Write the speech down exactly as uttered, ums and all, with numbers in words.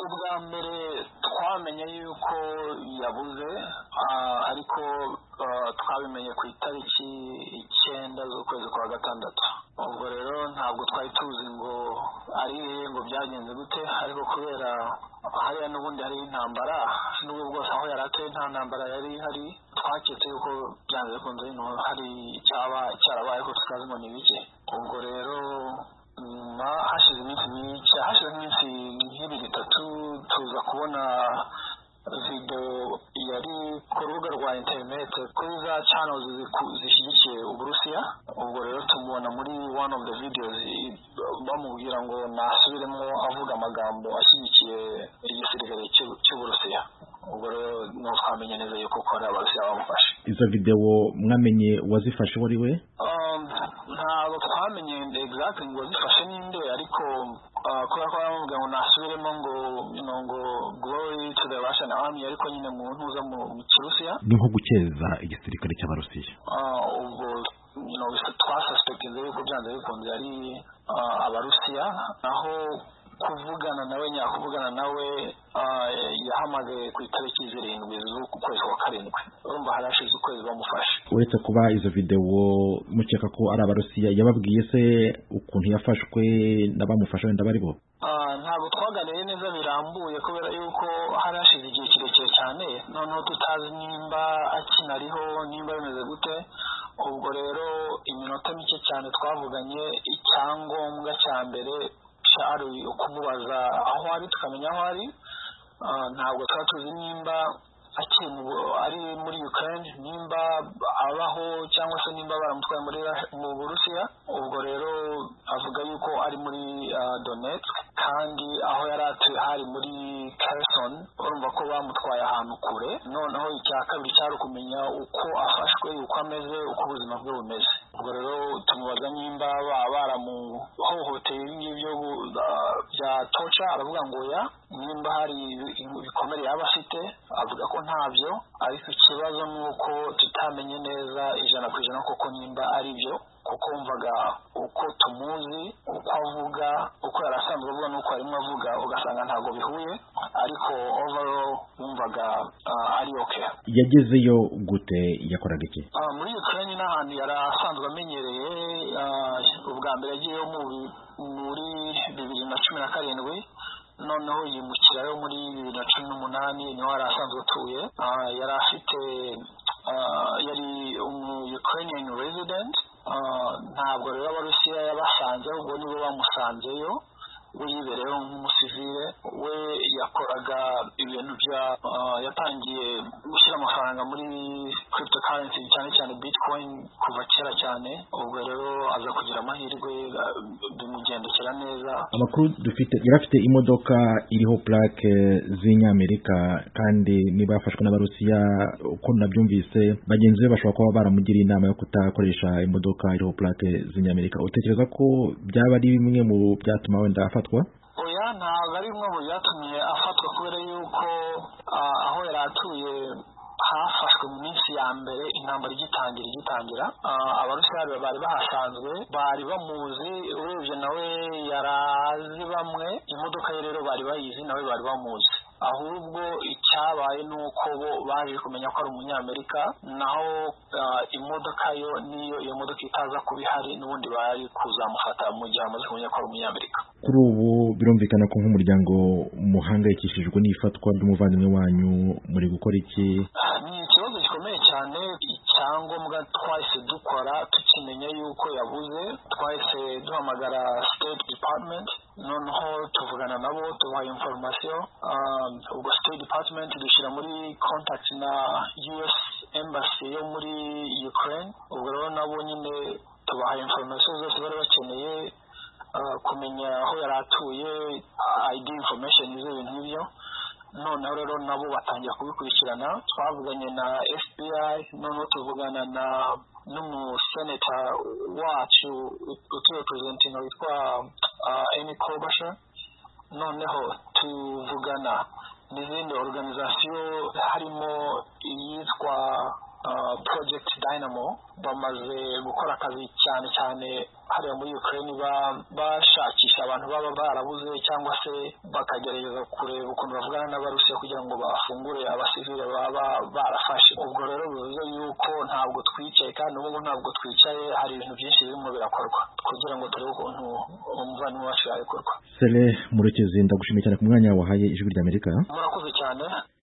ubwa mbere twamenye yuko yabuze ariko twabimenye ku itariki icyenda z'ukwezi kwa gatandatu. ubwo rero ntabwo twari tuzi ngo ari ngo byagenze gute, ariko kubera hariya n'ubundi hari intambara n'ubwo bwose aho yari atuye nta ntambara yari ihari, twaketse yuko byanze bikunze hari icyaba cyarabaye ko tutazi ngo ni bike. ubwo rero nyuma hashize iminsi mike hashize iminsi nk'ibiri itatu tuza kubona video yari ku rubuga rwa interineti kuri za channels zishyigikiye Uburusiya. ubwo rero tumubona muri one of the videos bamubwira ngo nasubiremo avuga amagambo ashyigikiye igisirikare cy'Uburusiya. ubwo rero no twamenye neza yuko kora Abarusiya bamufashe. Izo video mwamenye wazifashe wari we? ntabwo twamenye exactly ngo wazifashe ninde, ariko kubera ko bamubwira ngo nasubiremo ngo ngo glory to the Russian army, ariko nyine mu ntuza mu Kirusiya ni nko gukeza igisirikare cy'Abarusiya. ubwo you know twasuspectinze yuko byanze bikunze ari Abarusiya, naho kuvugana nawe nyakuvugana nawe yahamagaye ku itariki zirindwi z'ukwezi kwa karindwi. urumva harashize ukwezi bamufashe. uretse kuba izo video mukeka ko ari Abarusiya, yababwiye se ukuntu yafashwe n'abamufasha wenda bari bo? ntabwo twaganiriye neza birambuye kubera yuko harashize igihe kirekire cyane, noneho tutazi nimba akinariho nimba bimeze gute. ubwo rero iminota mike cyane twavuganye, icyangombwa cya mbere ari ukumubaza aho ari tukamenya aho ari. ntabwo tuba tuzi nimba ari muri Ukraine, nimba abaho cyangwa se nimba baramutwaye muri mu Burusiya. ubwo rero avuga yuko ari muri Donetsk, kandi aho yari atuye hari muri Kherson. urumva ko bamutwaye ahantu kure. noneho icya kabiri cyari kumenya uko afashwe, uko ameze, uko ubuzima bwe bumeze. ubwo rero tumubaza nimba baramuhohoteye ibyo bya torture, aravuga ngo ya. nimba hari ibikomere yaba afite, avuga ko ntabyo, ariko ikibazo ni uko tutamenye neza ijana ku ijana koko nimba ari byo, kuko wumvaga uko tumuzi, uko avuga, uko yari asanzwe avuga n'uko arimo avuga ugasanga ntabwo bihuye, ariko overall wumvaga ari okay. yagezeyo gute? yakoraga iki? muri Ukraine n'ahantu yari asanzwe amenyereye. ubwa mbere yagiyeyo muri bibiri na cumi na karindwi, noneho yimukirayo muri bibiri na cumi n'umunani, niho yari asanzwe atuye. yari afite yari umu-Ukrainian resident. ntabwo rero Abarusiya yabasanze, ahubwo nibo bamusanzeyo. we yibereyeho nk'umusivile. we yakoraga ibintu bya yatangiye gushyira amafaranga muri cryptocurrency, cyane cyane bitcoin, kuva kera cyane. ubwo rero aza kugira amahirwe bimugendekera neza. amakuru dufite yari afite imodoka iriho plaque z'Inyamerika, kandi niba yafashwe n'Abarusiya uko nabyumvise bagenzi be bashobora kuba baramugiriye inama yo kutakoresha imodoka iriho plaque z'Inyamerika. utekereza ko byaba ari bimwe mu byatuma wenda afatwa? oya, ntabwo ari bimwe mu byatumye afatwa, kubera yuko aho yari atuye hafashwe mu minsi ya mbere intambara igitangira igitangira Abarusiya bari bahasanzwe, bari bamuzi. urebye nawe yarazi bamwe, imodoka ye rero bari bayizi, nawe bari bamuzi. ahubwo icyabaye ni uko bo baje kumenya ko ari umunyamerika, naho imodoka yo niyo iyo modoka itaza kuba ihari, n'ubundi bari kuzamufata mu gihe amaze kumenya ko ari umunyamerika. kuri ubu birumvikana ko nk'umuryango muhangayikishijwe n'ifatwa ry'umuvandimwe wanyu, muri gukora iki? ni ikibazo gikomeye cyane. icyangombwa twahise dukora tukimenya yuko yabuze, twahise duhamagara State Department, noneho tuvugana nabo tubaha information. ubwo State Department dushyira muri contact na U S Embassy yo muri Ukraine. ubwo rero nabo nyine tubaha information zose bari bakeneye, kumenya aho yari atuye, I D information izo bintu nk'ibyo. noneho rero nabo batangira kubikurikirana. twavuganye na F B I, noneho tuvugana na n'umuseneta wacu uturepresentinga witwa Amy Klobuchar. noneho tuvugana n'izindi organization, harimo iyitwa uh, Project Dynamo bamaze gukora akazi cyane cyane hariya muri Ukraine bashakisha abantu baba barabuze cyangwa se bakagerageza kureba ukuntu bavugana n'abarusiya kugira ngo bafungure abasivile baba barafashe. Ubwo rero bivuze yuko ntabwo twicaye kandi ubu ntabwo twicaye, hari ibintu byinshi birimo birakorwa kugira ngo turebe ukuntu umuvandimwe wacu yabikorwa. Sele Murekezi, ndagushimiye cyane ku mwanya wahaye Ijwi ry'Amerika. Murakoze cyane.